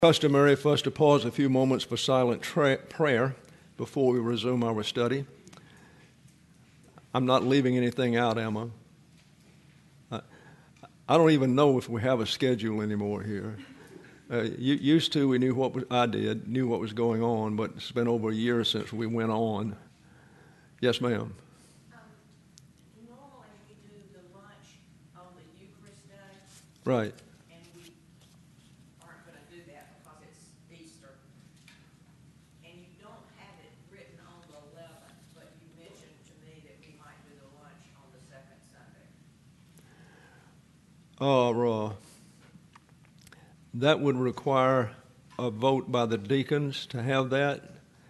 Customary for us to pause a few moments for silent prayer before we resume our study. I'm not leaving anything out, am I? I don't even know if we have a schedule anymore here. Used to, we knew knew what was going on, but it's been over a year since we went on. Yes, ma'am. Normally we do the lunch on the Eucharist Day. Right. And we aren't going to do that because it's Easter. And you don't have it written on the 11th, but you mentioned to me that we might do the lunch on the second Sunday. That would require a vote by the deacons to have that.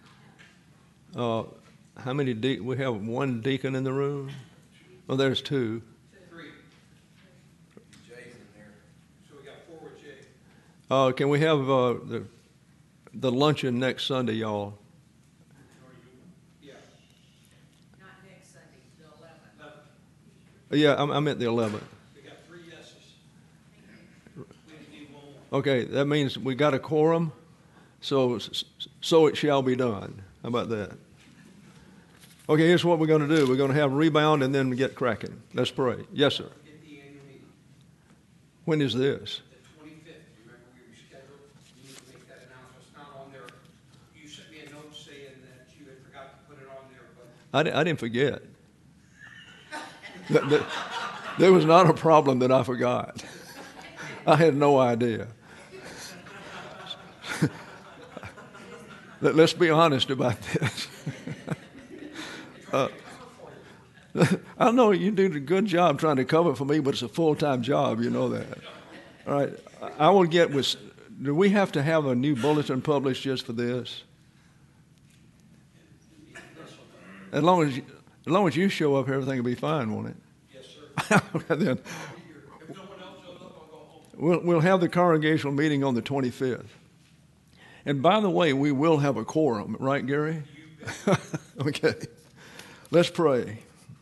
How many we have one deacon in the room? Oh, there's two. Three. Jay's in there. So we got four with Jay. Can we have the luncheon next Sunday, y'all? Yeah. Not next Sunday, the 11th. Yeah, I meant the 11th. We got three yeses. We need one more. Okay, that means we got a quorum, so it shall be done. How about that? Okay, here's what we're going to do. We're going to have rebound and then get cracking. Let's pray. Yes, sir. Get the annual meeting. When is this? The 25th. You remember we rescheduled? You need to make that announcement. It's not on there. You sent me a note saying that you had forgot to put it on there, but I didn't forget. There was not a problem that I forgot. I had no idea. Let's be honest about this. I know you do a good job trying to cover for me, but it's a full-time job, you know that. All right, I will get with, do we have to have a new bulletin published just for this? As long as you show up, everything will be fine, won't it? yes, sir. Then If no one else shows up, I'll go home. we'll have the congregational meeting on the 25th. And by the way, we will have a quorum, right, Gary? Okay. Let's pray.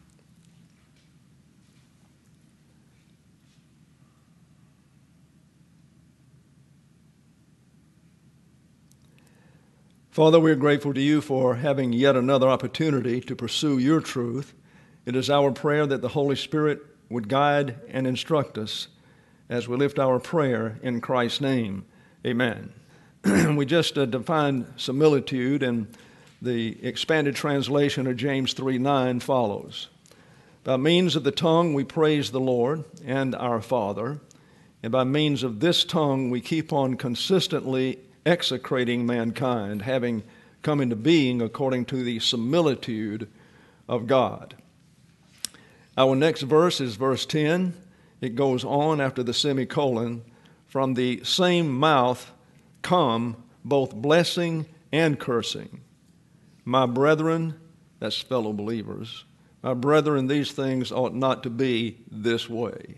Father, we're grateful to you for having yet another opportunity to pursue your truth. It is our prayer that the Holy Spirit would guide and instruct us as we lift our prayer in Christ's name. Amen. We just defined similitude, and the expanded translation of James 3:9 follows. By means of the tongue we praise the Lord and our Father, and by means of this tongue we keep on consistently execrating mankind, having come into being according to the similitude of God. Our next verse is verse 10. It goes on after the semicolon, from the same mouth come both blessing and cursing. My brethren, that's fellow believers, my brethren, these things ought not to be this way.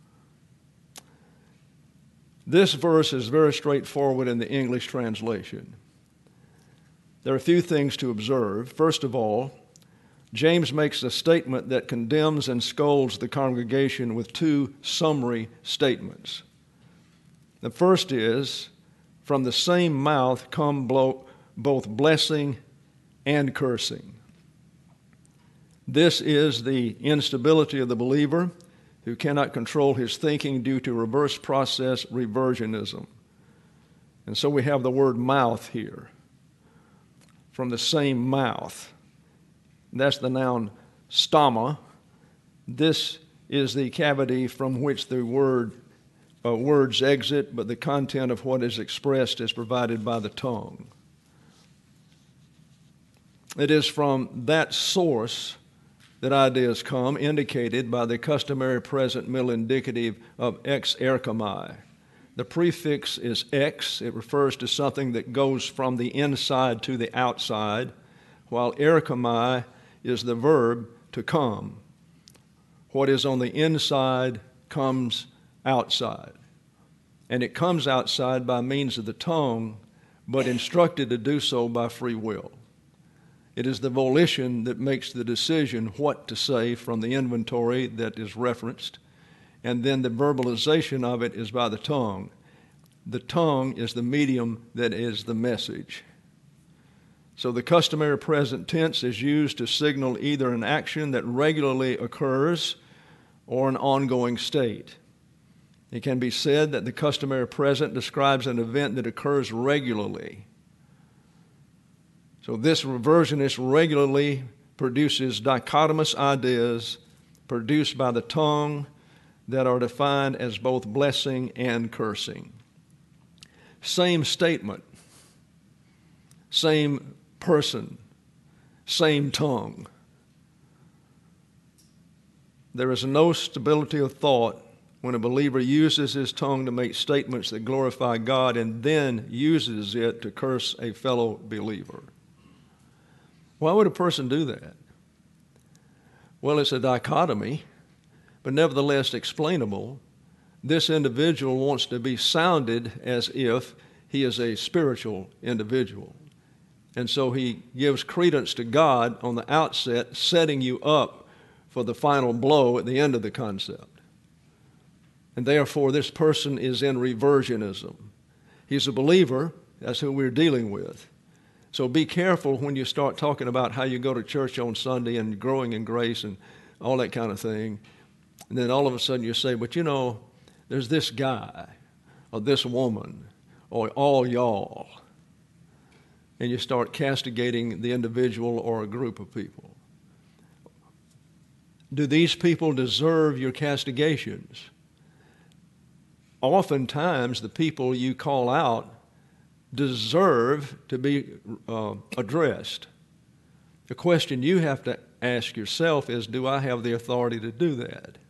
This verse is very straightforward in the English translation. There are a few things to observe. First of all, James makes a statement that condemns and scolds the congregation with two summary statements. The first is, from the same mouth come both blessing and cursing. This is the instability of the believer who cannot control his thinking due to reverse process reversionism. And so we have the word mouth here. From the same mouth. That's the noun stoma. This is the cavity from which the words exit, but the content of what is expressed is provided by the tongue. It is from that source that ideas come, indicated by the customary present middle indicative of ex erchomai. The prefix is ex. It refers to something that goes from the inside to the outside, while erchomai is the verb to come. What is on the inside comes outside. And it comes outside by means of the tongue, but instructed to do so by free will. It is the volition that makes the decision what to say from the inventory that is referenced, and then the verbalization of it is by the tongue. The tongue is the medium that is the message. So the customary present tense is used to signal either an action that regularly occurs or an ongoing state. It can be said that the customary present describes an event that occurs regularly. So this reversionist regularly produces dichotomous ideas produced by the tongue that are defined as both blessing and cursing. Same statement, same person, same tongue. There is no stability of thought when a believer uses his tongue to make statements that glorify God and then uses it to curse a fellow believer. Why would a person do that? Well, it's a dichotomy, but nevertheless explainable. This individual wants to be sounded as if he is a spiritual individual. And so he gives credence to God on the outset, setting you up for the final blow at the end of the concept. And therefore, this person is in reversionism. He's a believer. That's who we're dealing with. So be careful when you start talking about how you go to church on Sunday and growing in grace and all that kind of thing. And then all of a sudden you say, but you know, there's this guy or this woman or all y'all. And you start castigating the individual or a group of people. Do these people deserve your castigations? Oftentimes, the people you call out deserve to be addressed. The question you have to ask yourself is, do I have the authority to do that?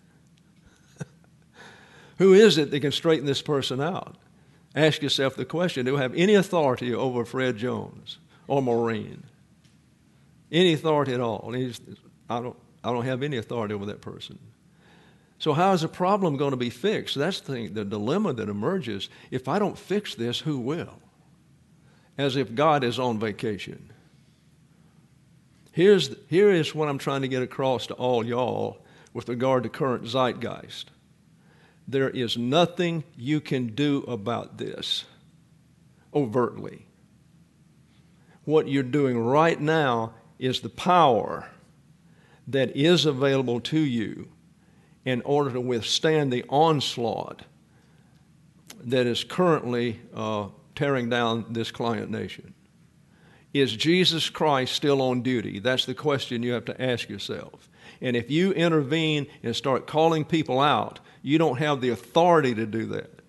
Who is it that can straighten this person out? Ask yourself the question, do I have any authority over Fred Jones or Maureen? Any authority at all? I don't have any authority over that person. So how is the problem going to be fixed? That's the dilemma that emerges. If I don't fix this, who will? As if God is on vacation. Here is what I'm trying to get across to all y'all with regard to current zeitgeist. There is nothing you can do about this overtly. What you're doing right now is the power that is available to you in order to withstand the onslaught that is currently tearing down this client nation. Is Jesus Christ still on duty? That's the question you have to ask yourself. And if you intervene and start calling people out, you don't have the authority to do that.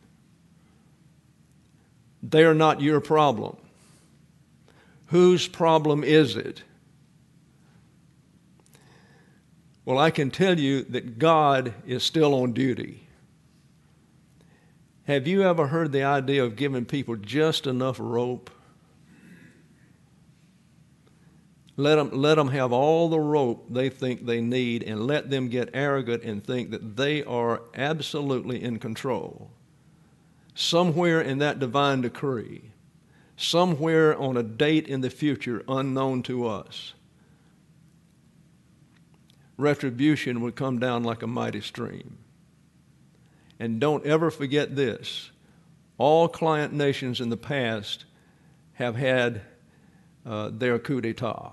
They're not your problem. Whose problem is it? Well, I can tell you that God is still on duty. Have you ever heard the idea of giving people just enough rope? Let them have all the rope they think they need and let them get arrogant and think that they are absolutely in control. Somewhere in that divine decree, somewhere on a date in the future unknown to us, retribution would come down like a mighty stream. And don't ever forget this. All client nations in the past have had their coup d'etat.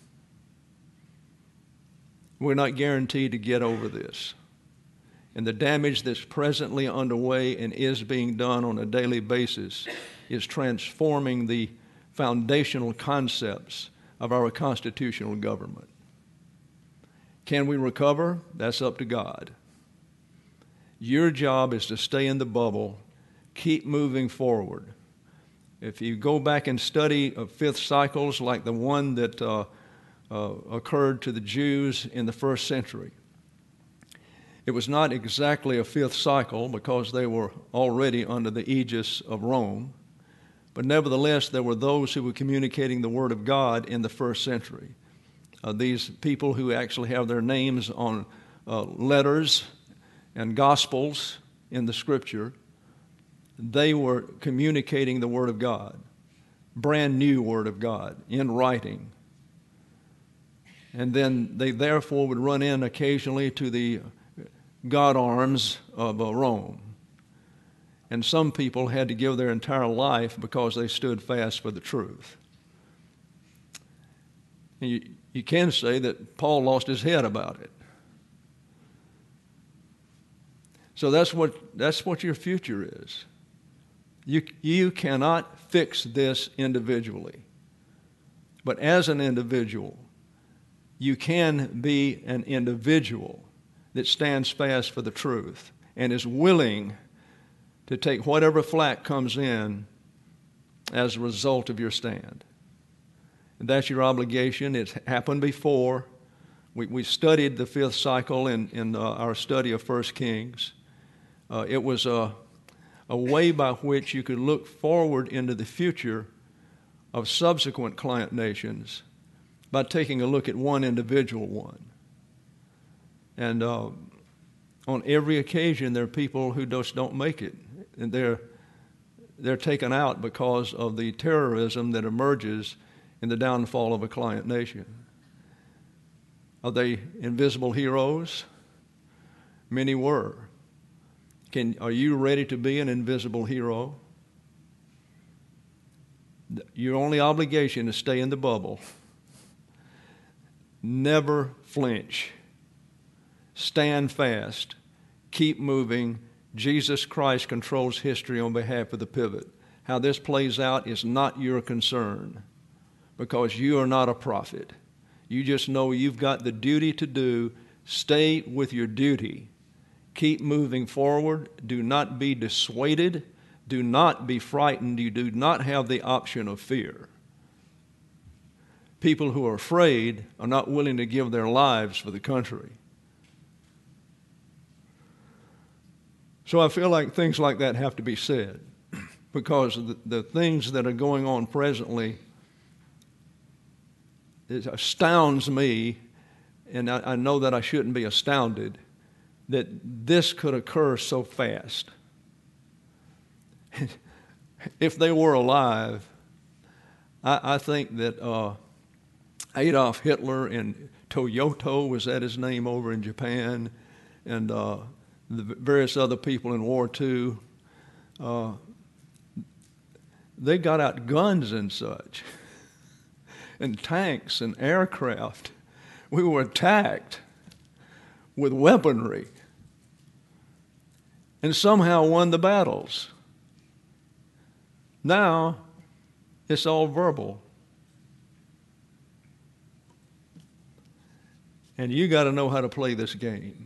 We're not guaranteed to get over this. And the damage that's presently underway and is being done on a daily basis is transforming the foundational concepts of our constitutional government. Can we recover? That's up to God. Your job is to stay in the bubble, keep moving forward. If you go back and study fifth cycles like the one that occurred to the Jews in the first century, it was not exactly a fifth cycle because they were already under the aegis of Rome, but nevertheless there were those who were communicating the Word of God in the first century. These people who actually have their names on letters and gospels in the Scripture, they were communicating the Word of God, brand new Word of God, in writing. And then they therefore would run in occasionally to the God arms of Rome. and some people had to give their entire life because they stood fast for the truth. And you can say that Paul lost his head about it. So that's what your future is. You cannot fix this individually. But as an individual, you can be an individual that stands fast for the truth and is willing to take whatever flack comes in as a result of your stand. And that's your obligation. It's happened before. We studied the fifth cycle in our study of 1 Kings. It was a way by which you could look forward into the future of subsequent client nations by taking a look at one individual one. And on every occasion, there are people who just don't make it, and they're taken out because of the terrorism that emerges in the downfall of a client nation. Are they invisible heroes? Many were. Are you ready to be an invisible hero? Your only obligation is stay in the bubble. Never flinch. Stand fast. Keep moving. Jesus Christ controls history on behalf of the pivot. How this plays out is not your concern because you are not a prophet. You just know you've got the duty to do. Stay with your duty. Keep moving forward. Do not be dissuaded. Do not be frightened. You do not have the option of fear. People who are afraid are not willing to give their lives for the country. So I feel like things like that have to be said because the things that are going on presently, it astounds me, and I know that I shouldn't be astounded, that this could occur so fast. If they were alive, I think that Adolf Hitler and Toyoto, was that his name over in Japan, and the various other people in War II, they got out guns and such, and tanks and aircraft. We were attacked with weaponry and somehow won the battles. Now, it's all verbal. And you got to know how to play this game.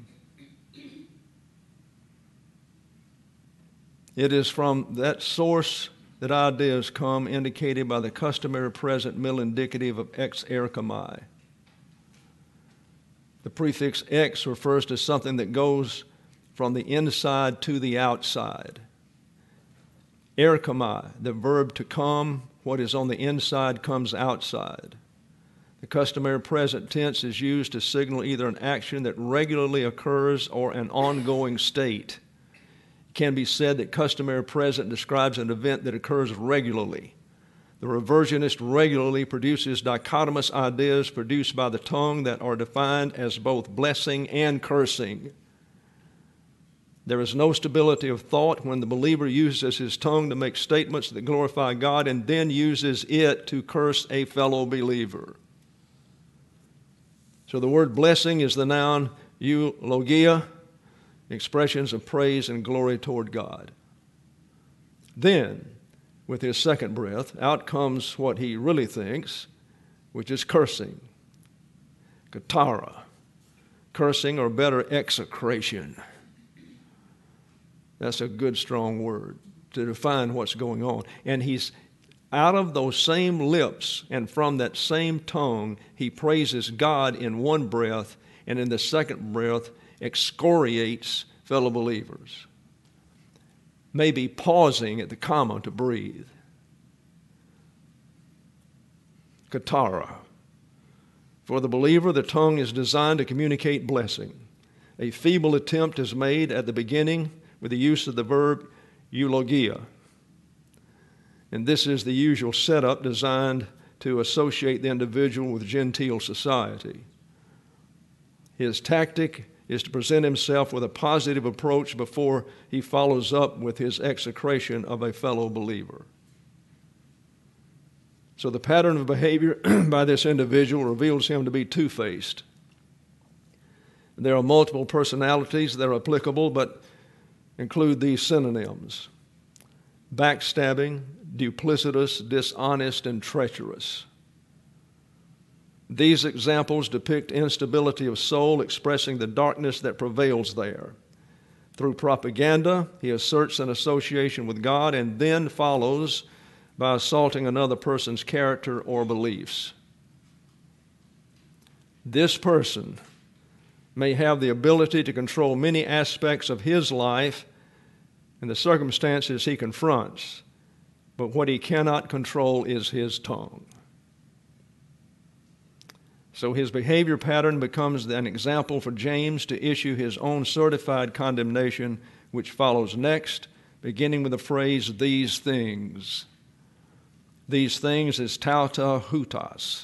It is from that source that ideas come, indicated by the customary present middle indicative of ex erchomai. The prefix ex refers to something that goes from the inside to the outside. Erchomai, the verb to come, what is on the inside comes outside. The customary present tense is used to signal either an action that regularly occurs or an ongoing state. It can be said that customary present describes an event that occurs regularly. The reversionist regularly produces dichotomous ideas produced by the tongue that are defined as both blessing and cursing. There is no stability of thought when the believer uses his tongue to make statements that glorify God and then uses it to curse a fellow believer. So the word blessing is the noun eulogia, expressions of praise and glory toward God. Then, with his second breath, out comes what he really thinks, which is cursing. Katara. Cursing, or better, execration. That's a good, strong word to define what's going on. And he's out of those same lips and from that same tongue, he praises God in one breath, and in the second breath excoriates fellow believers. Maybe pausing at the comma to breathe. Katara. For the believer, the tongue is designed to communicate blessing. A feeble attempt is made at the beginning with the use of the verb eulogia. And this is the usual setup designed to associate the individual with genteel society. His tactic is to present himself with a positive approach before he follows up with his execration of a fellow believer. So the pattern of behavior by this individual reveals him to be two-faced. There are multiple personalities that are applicable, but include these synonyms: backstabbing, duplicitous, dishonest, and treacherous. These examples depict instability of soul, expressing the darkness that prevails there. Through propaganda, he asserts an association with God and then follows by assaulting another person's character or beliefs. This person may have the ability to control many aspects of his life and the circumstances he confronts, but what he cannot control is his tongue. So his behavior pattern becomes an example for James to issue his own certified condemnation, which follows next, beginning with the phrase, these things. These things is tauta hutas.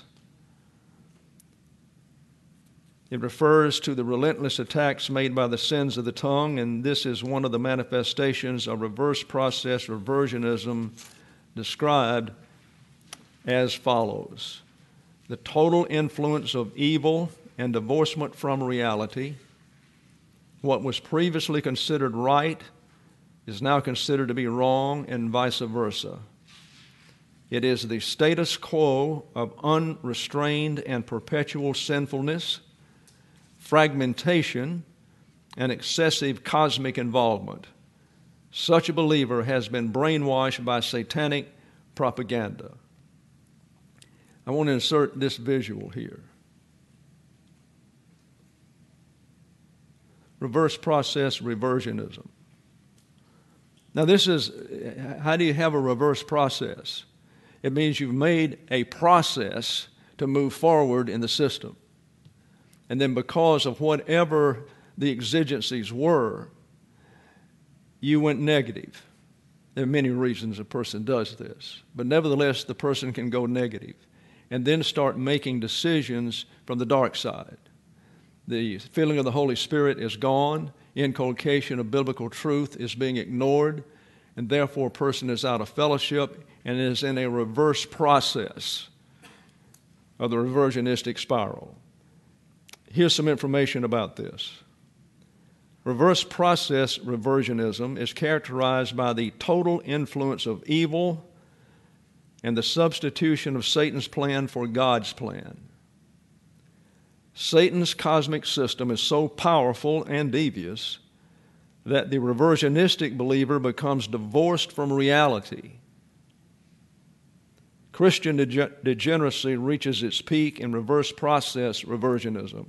It refers to the relentless attacks made by the sins of the tongue, and this is one of the manifestations of reverse process reversionism described as follows: the total influence of evil and divorcement from reality. What was previously considered right is now considered to be wrong, and vice versa. It is the status quo of unrestrained and perpetual sinfulness, fragmentation, and excessive cosmic involvement. Such a believer has been brainwashed by satanic propaganda. I want to insert this visual here. Reverse process reversionism. Now this is, how do you have a reverse process? It means you've made a process to move forward in the system. And then because of whatever the exigencies were, you went negative. There are many reasons a person does this, but nevertheless the person can go negative and then start making decisions from the dark side. The filling of the Holy Spirit is gone. Inculcation of biblical truth is being ignored, and therefore a person is out of fellowship and is in a reverse process of the reversionistic spiral. Here's some information about this. Reverse process reversionism is characterized by the total influence of evil and the substitution of Satan's plan for God's plan. Satan's cosmic system is so powerful and devious that the reversionistic believer becomes divorced from reality. Christian degeneracy reaches its peak in reverse process reversionism.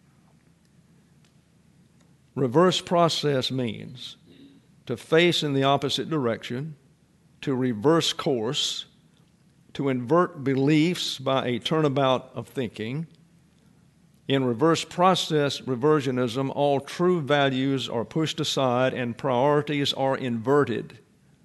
Reverse process means to face in the opposite direction, to reverse course, to invert beliefs by a turnabout of thinking. In reverse process reversionism, all true values are pushed aside and priorities are inverted.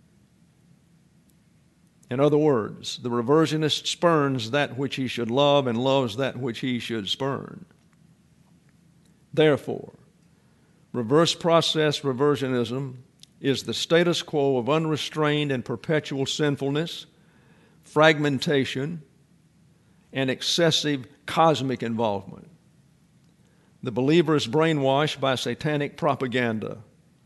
In other words, the reversionist spurns that which he should love and loves that which he should spurn. Therefore, reverse process reversionism is the status quo of unrestrained and perpetual sinfulness, fragmentation, and excessive cosmic involvement. The believer is brainwashed by satanic propaganda.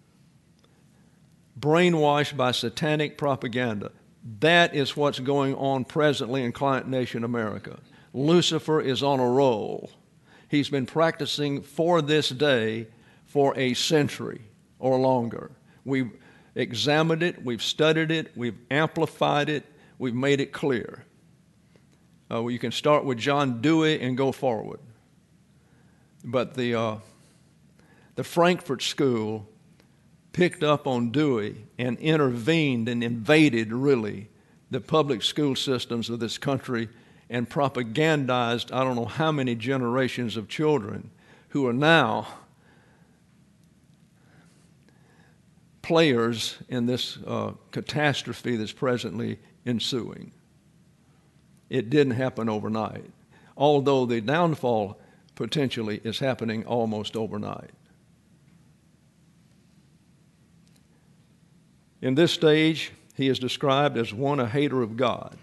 Brainwashed by satanic propaganda. That is what's going on presently in Client Nation America. Lucifer is on a roll. He's been practicing for this day for a century or longer. We've examined it, we've studied it, we've amplified it, we've made it clear. You can start with John Dewey and go forward. But the Frankfurt School picked up on Dewey and intervened and invaded, really, the public school systems of this country and propagandized I don't know how many generations of children who are now players in this catastrophe that's presently ensuing. It didn't happen overnight, although the downfall potentially is happening almost overnight. In this stage, he is described as one, a hater of God.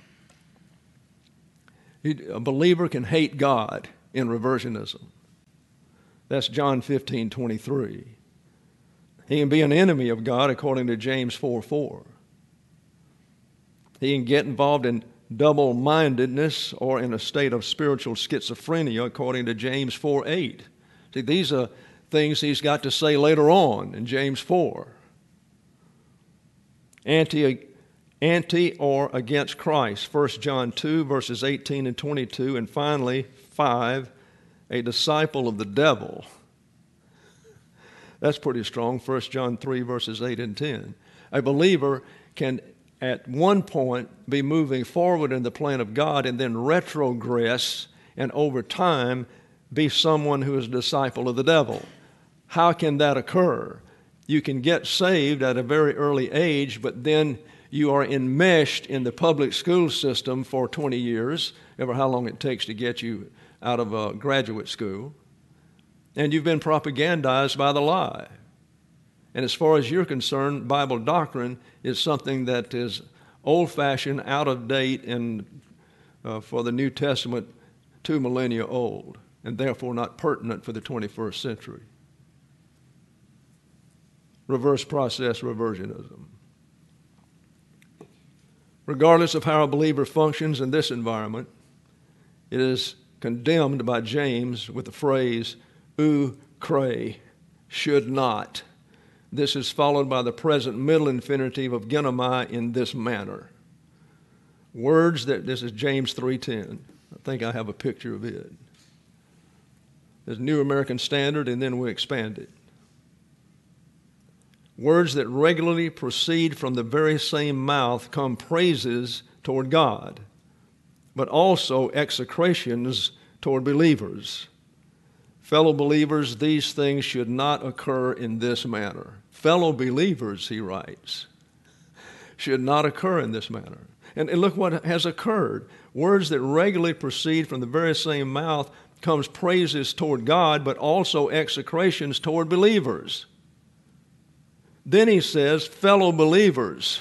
A believer can hate God in reversionism. That's John 15:23. He can be an enemy of God according to James 4:4. He can get involved in double-mindedness or in a state of spiritual schizophrenia according to James 4:8. See, these are things he's got to say later on in James 4. Anti or against Christ, 1 John 2, verses 18 and 22. And finally, 5, a disciple of the devil. That's pretty strong, 1 John 3, verses 8 and 10. A believer can at one point be moving forward in the plan of God and then retrogress and over time be someone who is a disciple of the devil. How can that occur? You can get saved at a very early age, but then you are enmeshed in the public school system for 20 years, ever how long it takes to get you out of a graduate school, and you've been propagandized by the lie. And as far as you're concerned, Bible doctrine is something that is old-fashioned, out of date, and for the New Testament 2 millennia old, and therefore not pertinent for the 21st century. Reverse process reversionism. Regardless of how a believer functions in this environment, it is condemned by James with the phrase, ou cray, should not. This is followed by the present middle infinitive of genomai, in this manner. Words that, this is James 3:10. I think I have a picture of it. There's New American Standard, and then we expand it. Words that regularly proceed from the very same mouth come praises toward God, but also execrations toward believers. Fellow believers, these things should not occur in this manner. Fellow believers, he writes, should not occur in this manner. And look what has occurred. Words that regularly proceed from the very same mouth comes praises toward God, but also execrations toward believers. Then he says, fellow believers,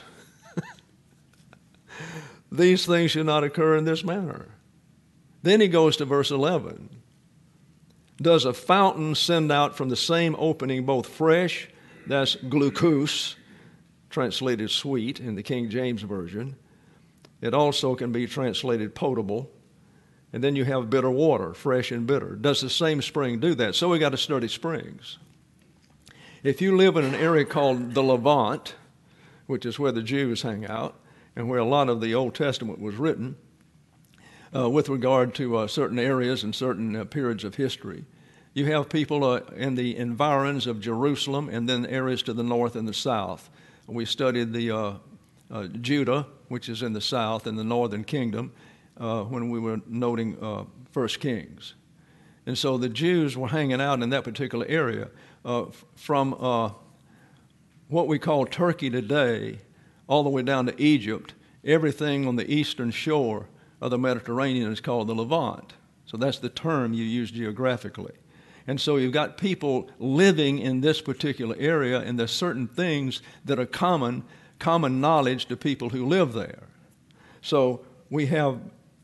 these things should not occur in this manner. Then he goes to verse 11. Does a fountain send out from the same opening both fresh, that's glucose, translated sweet in the King James Version. It also can be translated potable. And then you have bitter water, fresh and bitter. Does the same spring do that? So we got to study springs. If you live in an area called the Levant, which is where the Jews hang out, and where a lot of the Old Testament was written, with regard to certain areas and certain periods of history, you have people in the environs of Jerusalem and then areas to the north and the south. We studied the Judah, which is in the south, in the northern kingdom, when we were noting 1 Kings. And so the Jews were hanging out in that particular area. From what we call Turkey today, all the way down to Egypt, everything on the eastern shore of the Mediterranean is called the Levant. So that's the term you use geographically. And so you've got people living in this particular area, and there's certain things that are common knowledge to people who live there. So we have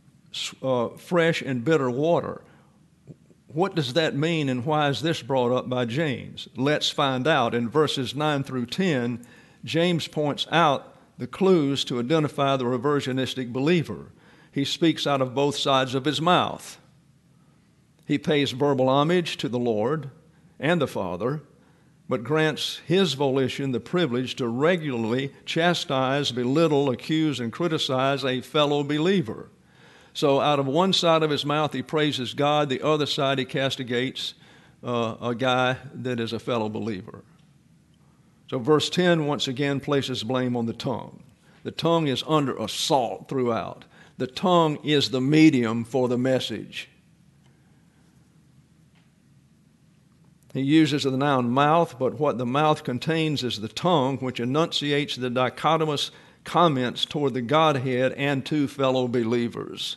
fresh and bitter water. What does that mean, and why is this brought up by James? Let's find out. In verses 9 through 10, James points out the clues to identify the reversionistic believer. He speaks out of both sides of his mouth. He pays verbal homage to the Lord and the Father, but grants his volition the privilege to regularly chastise, belittle, accuse, and criticize a fellow believer. So out of one side of his mouth, he praises God. The other side, he castigates a guy that is a fellow believer. So verse 10, once again, places blame on the tongue. The tongue is under assault throughout. The tongue is the medium for the message. He uses the noun mouth, but what the mouth contains is the tongue, which enunciates the dichotomous comments toward the Godhead and to fellow believers.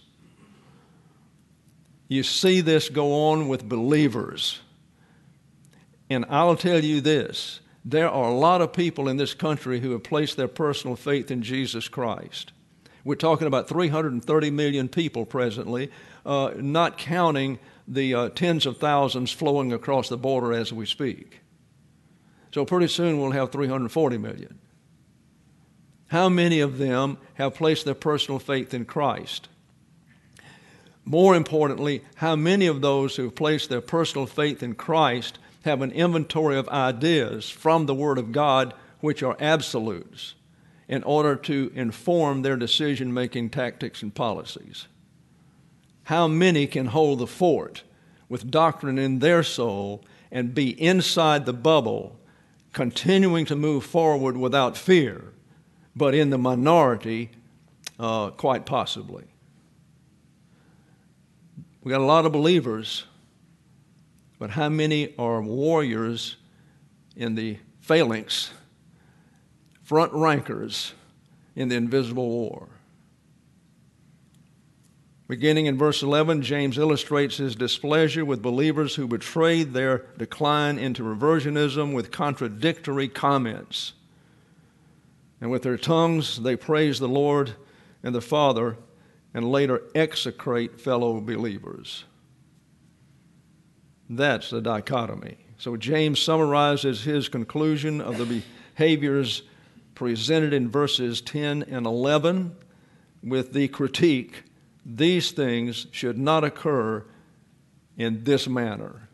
You see this go on with believers. And I'll tell you this, there are a lot of people in this country who have placed their personal faith in Jesus Christ. We're talking about 330 million people presently, not counting the tens of thousands flowing across the border as we speak. So pretty soon we'll have 340 million. How many of them have placed their personal faith in Christ? More importantly, how many of those who have placed their personal faith in Christ have an inventory of ideas from the Word of God which are absolutes in order to inform their decision-making tactics and policies? How many can hold the fort with doctrine in their soul and be inside the bubble, continuing to move forward without fear, but in the minority, quite possibly? We got a lot of believers, but how many are warriors in the phalanx, front rankers in the invisible war? Beginning in verse 11, James illustrates his displeasure with believers who betrayed their decline into reversionism with contradictory comments. And with their tongues they praise the Lord and the Father, and later execrate fellow believers. That's the dichotomy. So James summarizes his conclusion of the behaviors presented in verses 10 and 11 with the critique: these things should not occur in this manner.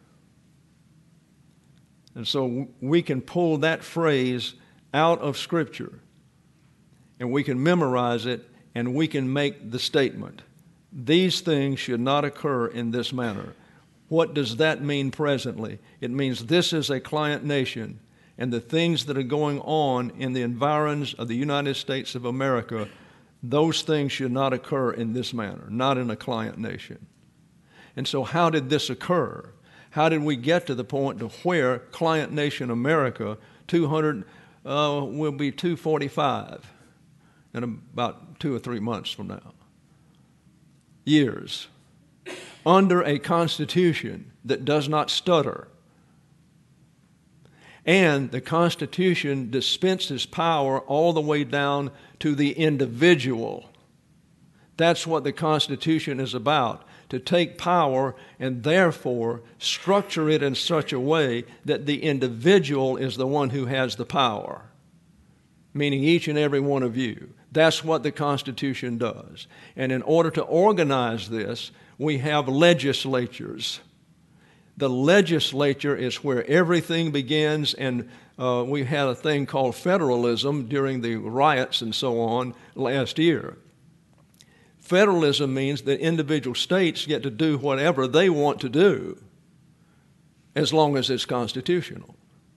And so we can pull that phrase out of Scripture, and we can memorize it, and we can make the statement: these things should not occur in this manner. What does that mean presently? It means this is a client nation, and the things that are going on in the environs of the United States of America, those things should not occur in this manner, not in a client nation. And so how did this occur? How did we get to the point to where client nation America will be 245 in about 2 or 3 months from now? Years. Under a constitution that does not stutter. And the Constitution dispenses power all the way down to the individual. That's what the Constitution is about, to take power and therefore structure it in such a way that the individual is the one who has the power, meaning each and every one of you. That's what the Constitution does. And in order to organize this, we have legislatures. The legislature is where everything begins, and we had a thing called federalism during the riots and so on last year. Federalism means that individual states get to do whatever they want to do as long as it's constitutional.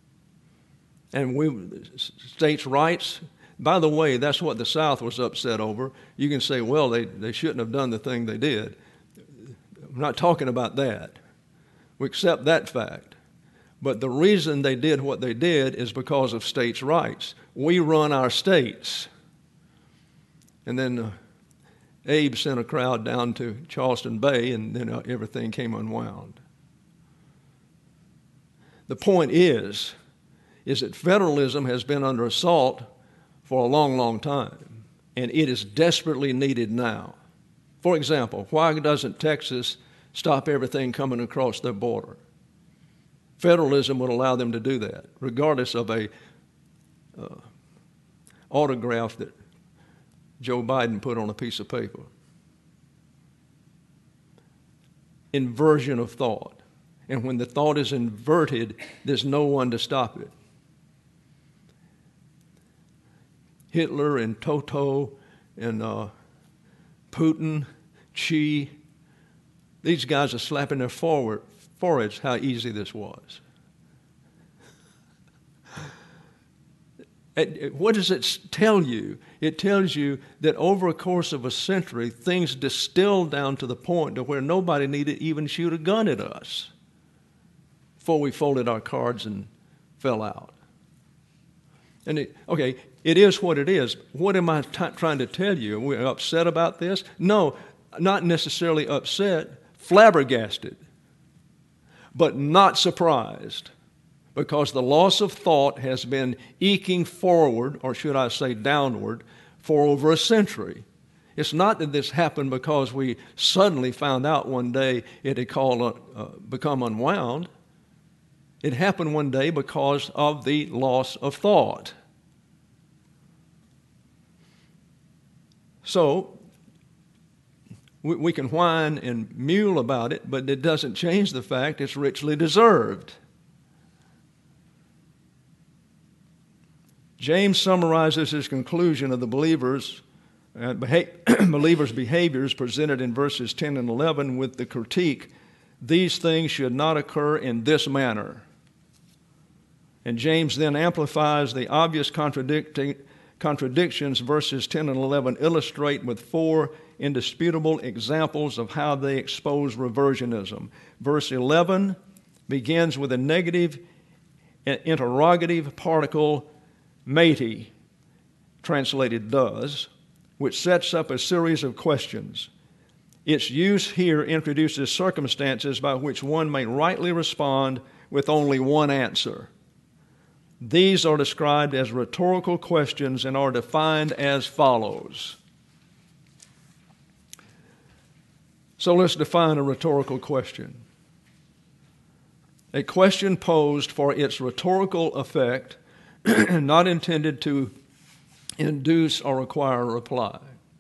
And states' rights, by the way, that's what the South was upset over. You can say, well, they shouldn't have done the thing they did. I'm not talking about that. We accept that fact. But the reason they did what they did is because of states' rights. We run our states. And then Abe sent a crowd down to Charleston Bay, and then everything came unwound. The point is that federalism has been under assault for a long, long time, and it is desperately needed now. For example, why doesn't Texas stop everything coming across their border? Federalism would allow them to do that, regardless of a autograph that Joe Biden put on a piece of paper. Inversion of thought. And when the thought is inverted, there's no one to stop it. Hitler and Toto and Putin, Xi, these guys are slapping their foreheads how easy this was. What does it tell you? It tells you that over a course of a century, things distilled down to the point to where nobody needed even shoot a gun at us before we folded our cards and fell out. And it is what it is. What am I trying to tell you? Are we upset about this? No, not necessarily upset, flabbergasted, but not surprised. because the loss of thought has been eking forward, or should I say downward, for over a century. It's not that this happened because we suddenly found out one day it had become unwound. It happened one day because of the loss of thought. So, we can whine and mule about it, but it doesn't change the fact it's richly deserved. James summarizes his conclusion of the believers' behaviors presented in verses 10 and 11 with the critique, "These things should not occur in this manner." And James then amplifies the obvious contradictions verses 10 and 11 illustrate with 4 indisputable examples of how they expose reversionism. Verse 11 begins with a negative interrogative particle, meti, translated does, which sets up a series of questions. Its use here introduces circumstances by which one may rightly respond with only one answer. These are described as rhetorical questions and are defined as follows. So let's define a rhetorical question. A question posed for its rhetorical effect, not intended to induce or require a reply.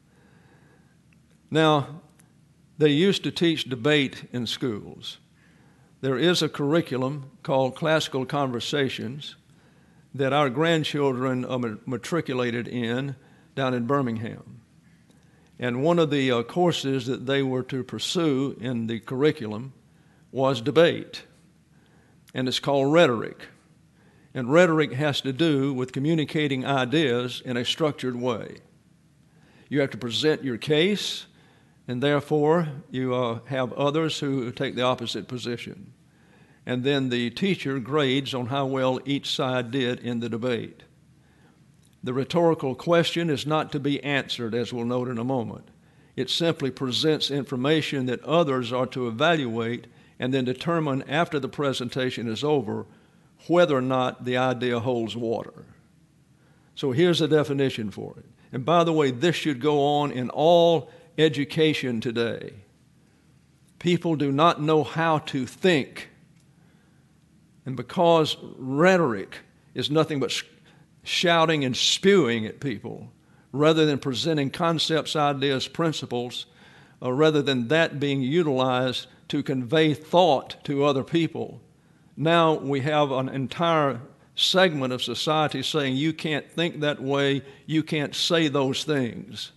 Now, they used to teach debate in schools. There is a curriculum called Classical Conversations that our grandchildren are matriculated in down in Birmingham. And one of the courses that they were to pursue in the curriculum was debate. And it's called rhetoric. And rhetoric has to do with communicating ideas in a structured way. You have to present your case, and therefore you have others who take the opposite position. And then the teacher grades on how well each side did in the debate. The rhetorical question is not to be answered, as we'll note in a moment. It simply presents information that others are to evaluate and then determine after the presentation is over whether or not the idea holds water. So here's a definition for it. And by the way, this should go on in all education today. People do not know how to think. And because rhetoric is nothing but shouting and spewing at people, rather than presenting concepts, ideas, principles, rather than that being utilized to convey thought to other people, now we have an entire segment of society saying you can't think that way, you can't say those things.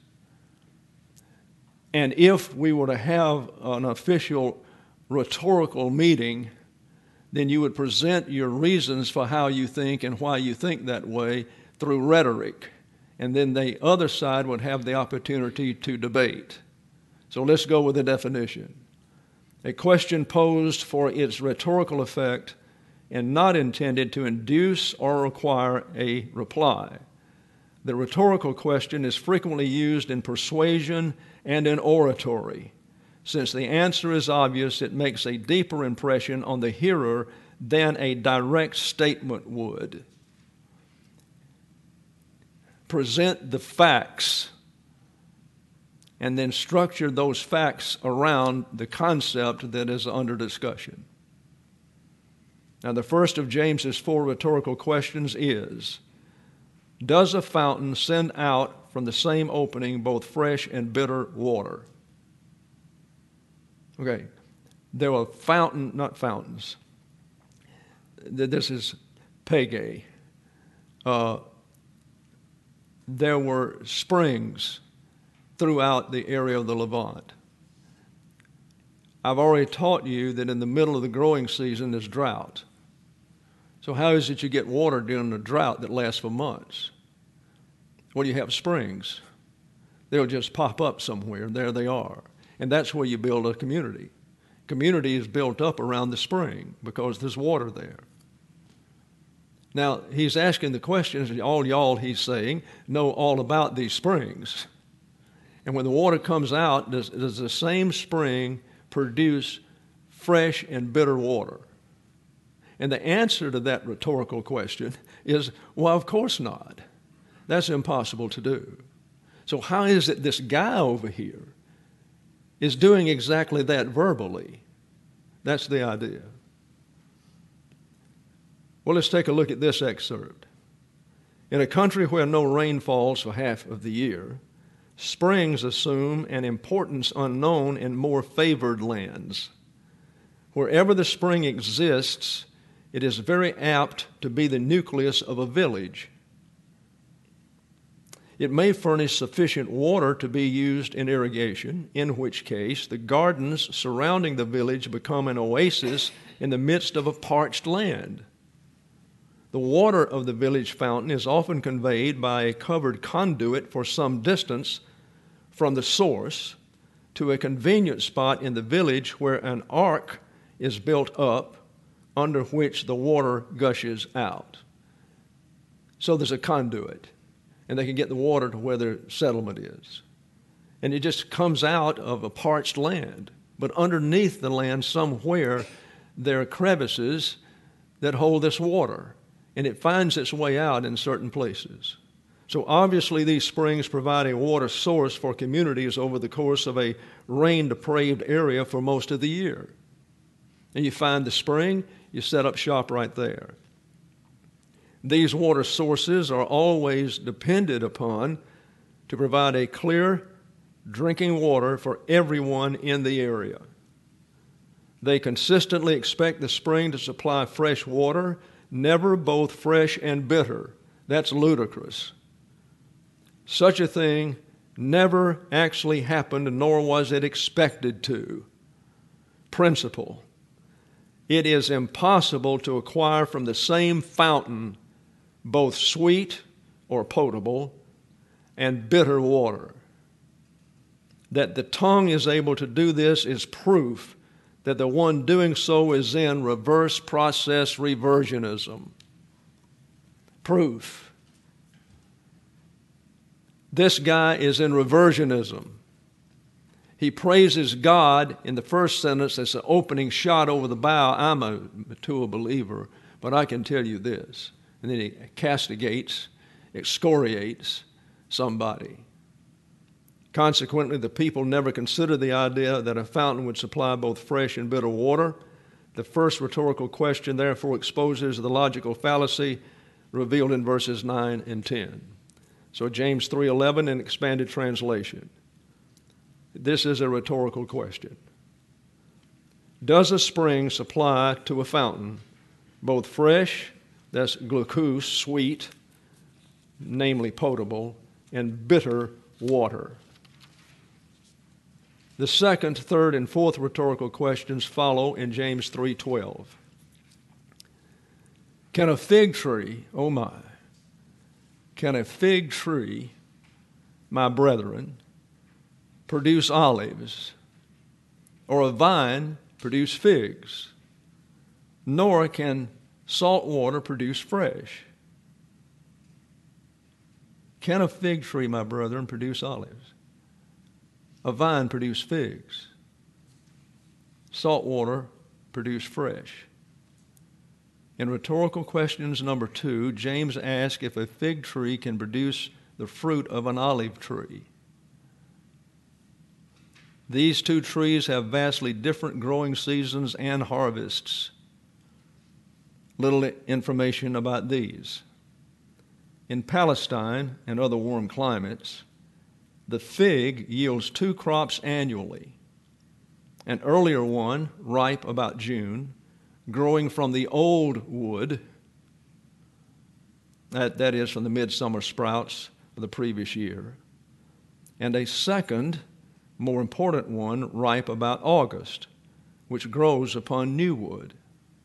And if we were to have an official rhetorical meeting, then you would present your reasons for how you think and why you think that way through rhetoric. And then the other side would have the opportunity to debate. So let's go with the definition. A question posed for its rhetorical effect and not intended to induce or require a reply. The rhetorical question is frequently used in persuasion and in oratory. Since the answer is obvious, it makes a deeper impression on the hearer than a direct statement would. Present the facts and then structure those facts around the concept that is under discussion. Now, the first of James's 4 rhetorical questions is, does a fountain send out from the same opening both fresh and bitter water? Okay, there were not fountains. This is pege. There were springs throughout the area of the Levant. I've already taught you that in the middle of the growing season there's drought. So how is it you get water during a drought that lasts for months? Well, you have springs. They'll just pop up somewhere. There they are. And that's where you build a community. Community is built up around the spring because there's water there. Now, he's asking the questions, all y'all, he's saying, know all about these springs. And when the water comes out, does the same spring produce fresh and bitter water? And the answer to that rhetorical question is, well, of course not. That's impossible to do. So how is it this guy over here is doing exactly that verbally? That's the idea. Well, let's take a look at this excerpt. In a country where no rain falls for half of the year, springs assume an importance unknown in more favored lands. Wherever the spring exists, it is very apt to be the nucleus of a village. It may furnish sufficient water to be used in irrigation, in which case the gardens surrounding the village become an oasis in the midst of a parched land. The water of the village fountain is often conveyed by a covered conduit for some distance from the source to a convenient spot in the village where an ark is built up under which the water gushes out. So there's a conduit, and they can get the water to where their settlement is. And it just comes out of a parched land. But underneath the land somewhere, there are crevices that hold this water, and it finds its way out in certain places. So obviously these springs provide a water source for communities over the course of a rain-depraved area for most of the year. And you find the spring, you set up shop right there. These water sources are always depended upon to provide a clear drinking water for everyone in the area. They consistently expect the spring to supply fresh water, never both fresh and bitter. That's ludicrous. Such a thing never actually happened, nor was it expected to. Principle. It is impossible to acquire from the same fountain both sweet or potable and bitter water. That the tongue is able to do this is proof that the one doing so is in reverse process reversionism. Proof. This guy is in reversionism. He praises God in the first sentence as the opening shot over the bow. I'm a mature believer, but I can tell you this. And then he castigates, excoriates somebody. Consequently, the people never considered the idea that a fountain would supply both fresh and bitter water. The first rhetorical question, therefore, exposes the logical fallacy revealed in verses 9 and 10. So James 3:11 in expanded translation. This is a rhetorical question. Does a spring supply to a fountain both fresh, that's glucose, sweet, namely potable, and bitter water? The second, third, and fourth rhetorical questions follow in James 3:12. Can a fig tree, oh my, can a fig tree, my brethren, produce olives, or a vine produce figs? Nor can salt water produce fresh. Can a fig tree, my brethren, produce olives? A vine produce figs? Salt water produce fresh? In rhetorical questions number 2, James asks if a fig tree can produce the fruit of an olive tree. These two trees have vastly different growing seasons and harvests. Little information about these. In Palestine and other warm climates, the fig yields 2 crops annually. An earlier one, ripe about June, growing from the old wood, that is from the midsummer sprouts of the previous year, and a second, more important one, ripe about August, which grows upon new wood.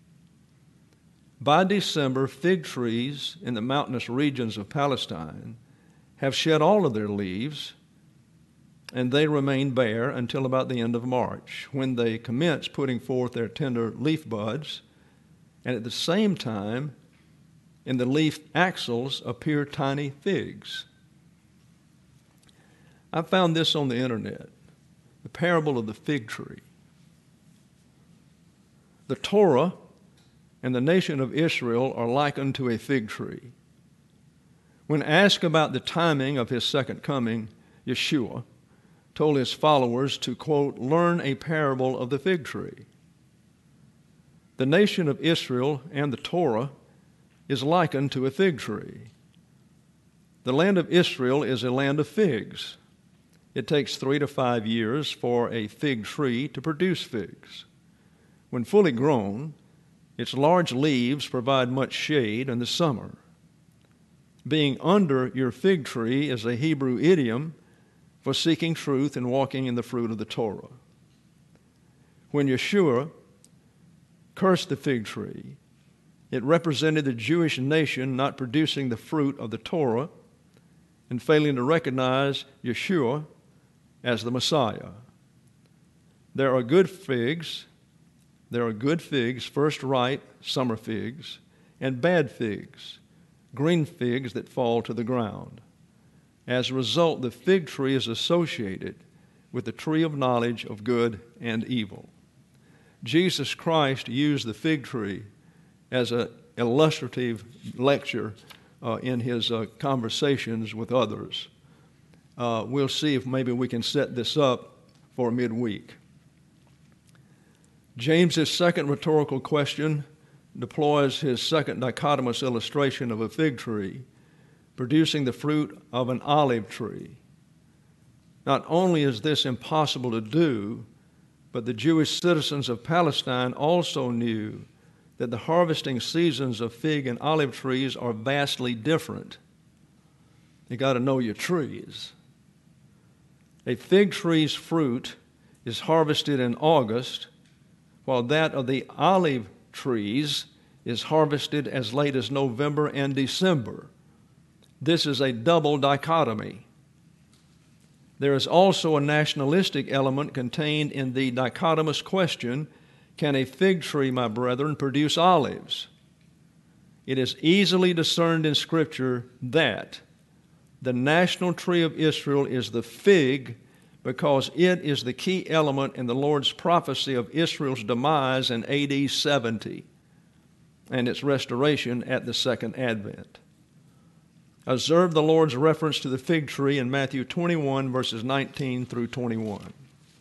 By December, fig trees in the mountainous regions of Palestine have shed all of their leaves, and they remain bare until about the end of March, when they commence putting forth their tender leaf buds, and at the same time, in the leaf axils appear tiny figs. I found this on the internet, the parable of the fig tree. The Torah and the nation of Israel are likened to a fig tree. When asked about the timing of his second coming, Yeshua told his followers to, quote, learn a parable of the fig tree. The nation of Israel and the Torah is likened to a fig tree. The land of Israel is a land of figs. It takes 3 to 5 years for a fig tree to produce figs. When fully grown, its large leaves provide much shade in the summer. Being under your fig tree is a Hebrew idiom for seeking truth and walking in the fruit of the Torah. When Yeshua cursed the fig tree, it represented the Jewish nation not producing the fruit of the Torah and failing to recognize Yeshua as the Messiah. There are good figs, first ripe summer figs, and bad figs, green figs that fall to the ground. As a result, the fig tree is associated with the tree of knowledge of good and evil. Jesus Christ used the fig tree as an illustrative lecture in his conversations with others. We'll see if maybe we can set this up for midweek. James's second rhetorical question deploys his second dichotomous illustration of a fig tree producing the fruit of an olive tree. Not only is this impossible to do, but the Jewish citizens of Palestine also knew that the harvesting seasons of fig and olive trees are vastly different. You got to know your trees. A fig tree's fruit is harvested in August, while that of the olive trees is harvested as late as November and December. This is a double dichotomy. There is also a nationalistic element contained in the dichotomous question, can a fig tree, my brethren, produce olives? It is easily discerned in Scripture that the national tree of Israel is the fig because it is the key element in the Lord's prophecy of Israel's demise in AD 70 and its restoration at the second advent. Observe the Lord's reference to the fig tree in Matthew 21, verses 19 through 21.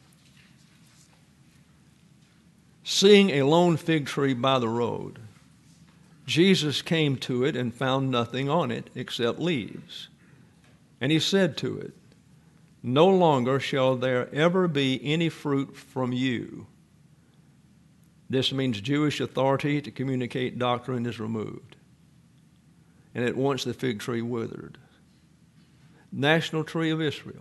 Seeing a lone fig tree by the road, Jesus came to it and found nothing on it except leaves. And he said to it, no longer shall there ever be any fruit from you. This means Jewish authority to communicate doctrine is removed. And at once the fig tree withered. National tree of Israel.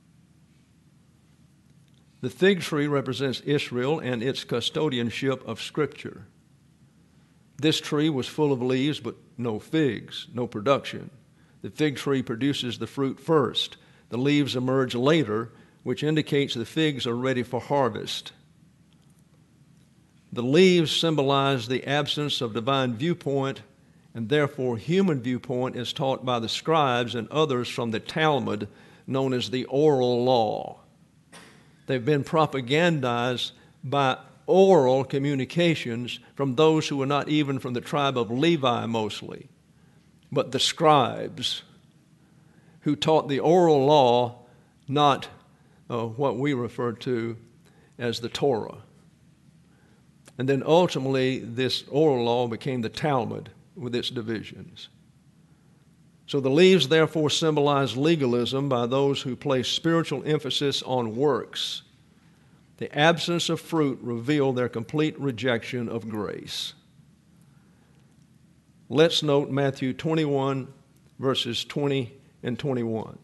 The fig tree represents Israel and its custodianship of Scripture. This tree was full of leaves, but no figs, no production. The fig tree produces the fruit first. The leaves emerge later, which indicates the figs are ready for harvest. The leaves symbolize the absence of divine viewpoint, and therefore human viewpoint is taught by the scribes and others from the Talmud, known as the oral law. They've been propagandized by oral communications from those who were not even from the tribe of Levi mostly, but the scribes who taught the oral law, not what we refer to as the Torah. And then ultimately this oral law became the Talmud with its divisions. So the leaves therefore symbolize legalism by those who place spiritual emphasis on works. The absence of fruit revealed their complete rejection of grace. Let's note Matthew 21, verses 20 and 21.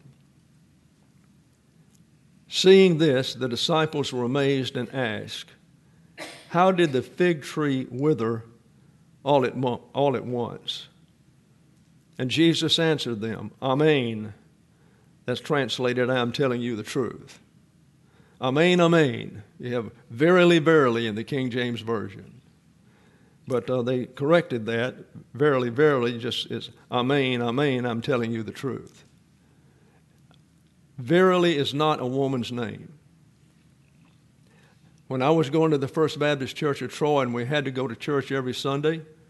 Seeing this, the disciples were amazed and asked, how did the fig tree wither all at once? And Jesus answered them, Amen. That's translated, I am telling you the truth. Amen, amen. You have verily, verily in the King James Version. But they corrected that. Verily, verily just is amen, amen, I'm telling you the truth. Verily is not a woman's name. When I was going to the First Baptist Church of Troy and we had to go to church every Sunday,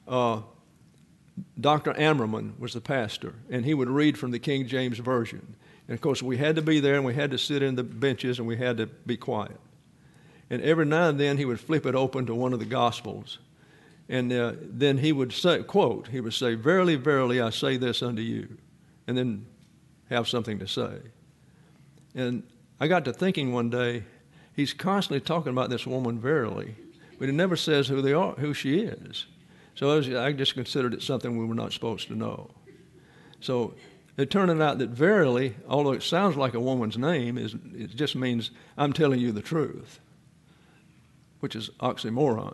Dr. Ammerman was the pastor, and he would read from the King James Version. And, of course, we had to be there, and we had to sit in the benches, and we had to be quiet. And every now and then he would flip it open to one of the Gospels. And then he would say, quote, he would say, "Verily, verily, I say this unto you," and then have something to say. And I got to thinking one day, he's constantly talking about this woman, verily, but he never says who she is. So I just considered it something we were not supposed to know. So it turned out that verily, although it sounds like a woman's name, it just means I'm telling you the truth, which is oxymoron.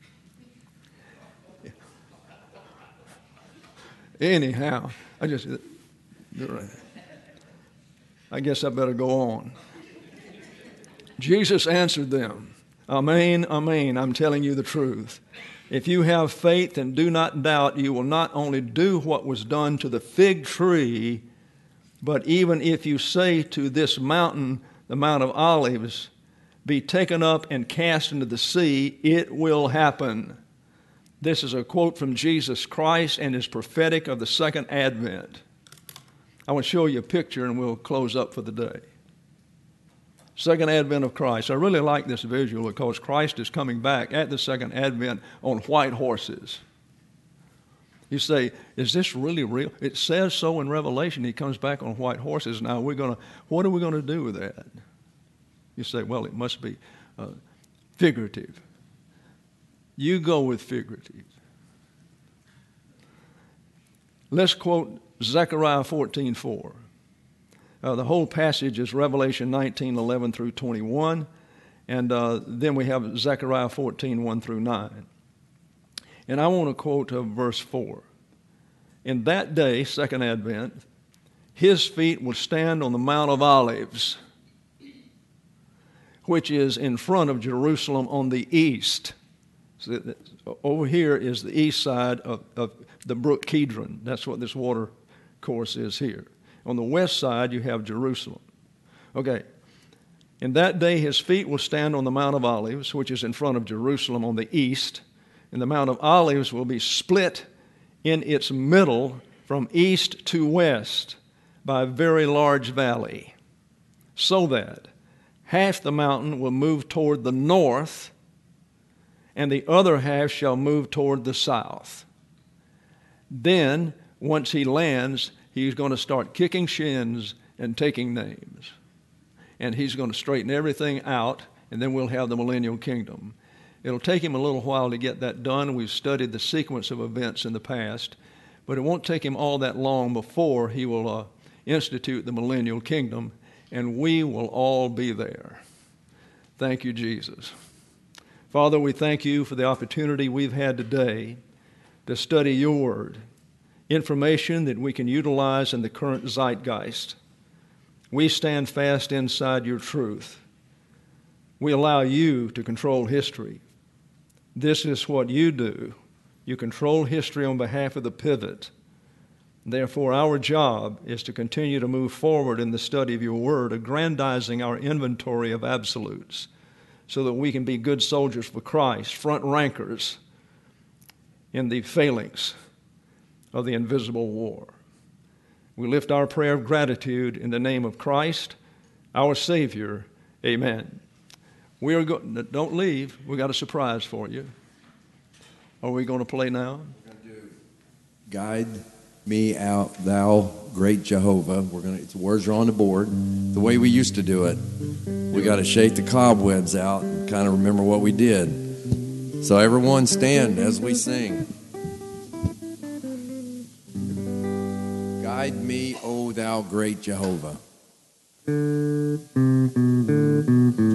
Anyhow, I guess I better go on. Jesus answered them, "Amen, amen, I'm telling you the truth. If you have faith and do not doubt, you will not only do what was done to the fig tree, but even if you say to this mountain, the Mount of Olives, be taken up and cast into the sea, it will happen." This is a quote from Jesus Christ and is prophetic of the second advent. I want to show you a picture and we'll close up for the day. Second advent of Christ. I really like this visual because Christ is coming back at the second advent on white horses. You say, is this really real? It says so in Revelation. He comes back on white horses. Now, what are we going to do with that? You say, well, it must be figurative. You go with figurative. Let's quote Zechariah 14:4. The whole passage is Revelation 19:11 through 21, and then we have Zechariah 14:1 through 9. And I want to quote verse 4. In that day, second advent, his feet will stand on the Mount of Olives, which is in front of Jerusalem on the east. So over here is the east side of the brook Kidron. That's what this water course is here. On the west side, you have Jerusalem. Okay. In that day, his feet will stand on the Mount of Olives, which is in front of Jerusalem on the east. And the Mount of Olives will be split in its middle from east to west by a very large valley, so that half the mountain will move toward the north, and the other half shall move toward the south. Then, once he lands, he's going to start kicking shins and taking names. And he's going to straighten everything out, and then we'll have the millennial kingdom. It'll take him a little while to get that done. We've studied the sequence of events in the past, but it won't take him all that long before he will institute the millennial kingdom, and we will all be there. Thank you, Jesus. Father, we thank you for the opportunity we've had today to study your word, information that we can utilize in the current zeitgeist. We stand fast inside your truth. We allow you to control history. This is what you do. You control history on behalf of the pivot. Therefore, our job is to continue to move forward in the study of your word, aggrandizing our inventory of absolutes so that we can be good soldiers for Christ, front rankers in the phalanx of the invisible war. We lift our prayer of gratitude in the name of Christ, our Savior. Amen. Don't leave. We got a surprise for you. Are we going to play now? We're going to do Guide Me Out, Thou Great Jehovah. It's words are on the board. The way we used to do it. We got to shake the cobwebs out and kind of remember what we did. So everyone stand as we sing. Guide me, O thou great Jehovah.